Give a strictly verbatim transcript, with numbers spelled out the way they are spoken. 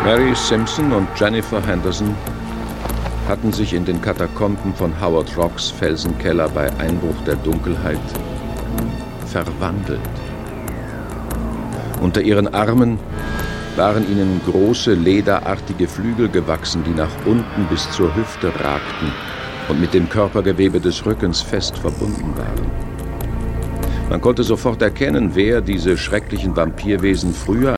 Mary Simpson und Jennifer Henderson hatten sich in den Katakomben von Howard Rocks Felsenkeller bei Einbruch der Dunkelheit verwandelt. Unter ihren Armen waren ihnen große, lederartige Flügel gewachsen, die nach unten bis zur Hüfte ragten und mit dem Körpergewebe des Rückens fest verbunden waren. Man konnte sofort erkennen, wer diese schrecklichen Vampirwesen früher